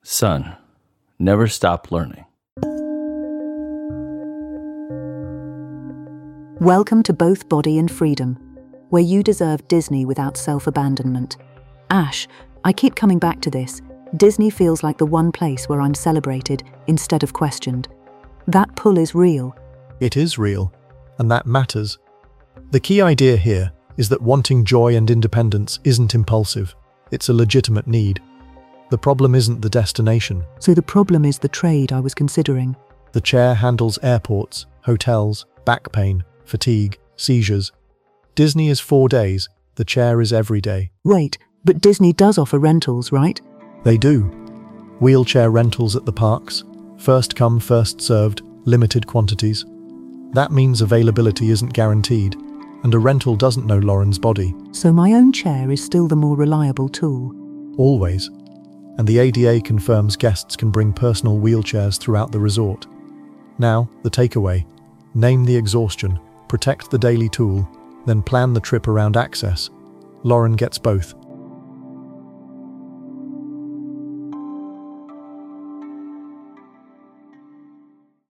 Son, never stop learning. Welcome to Both Body and Freedom, where you deserve Disney without self-abandonment. Ash, I keep coming back to this. Disney feels like the one place where I'm celebrated instead of questioned. That pull is real. It is real, and that matters. The key idea here is that wanting joy and independence isn't impulsive. It's a legitimate need. The problem isn't the destination. So the problem is the trade I was considering. The chair handles airports, hotels, back pain, fatigue, seizures. Disney is 4 days. The chair is every day. Wait, but Disney does offer rentals, right? They do. Wheelchair rentals at the parks. First come, first served, limited quantities. That means availability isn't guaranteed, and a rental doesn't know Lauren's body. So my own chair is still the more reliable tool. Always. And the ADA confirms guests can bring personal wheelchairs throughout the resort. Now, the takeaway. Name the exhaustion, protect the daily tool, then plan the trip around access. Lauren gets both.